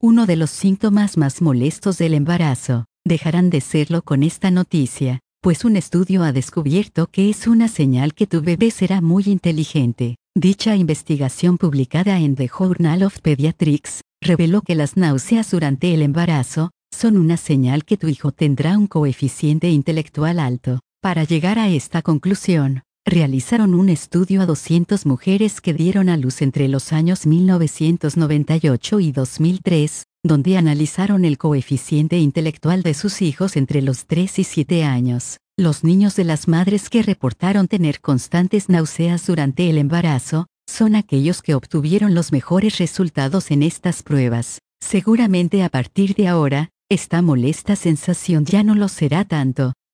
Uno de los síntomas más molestos del embarazo, dejarán de serlo con esta noticia, pues un estudio ha descubierto que es una señal que tu bebé será muy inteligente. Dicha investigación publicada en The Journal of Pediatrics, reveló que las náuseas durante el embarazo, son una señal que tu hijo tendrá un coeficiente intelectual alto. Para llegar a esta conclusión, realizaron un estudio a 200 mujeres que dieron a luz entre los años 1998 y 2003, donde analizaron el coeficiente intelectual de sus hijos entre los 3 y 7 años. Los niños de las madres que reportaron tener constantes náuseas durante el embarazo, son aquellos que obtuvieron los mejores resultados en estas pruebas. Seguramente a partir de ahora, esta molesta sensación ya no lo será tanto.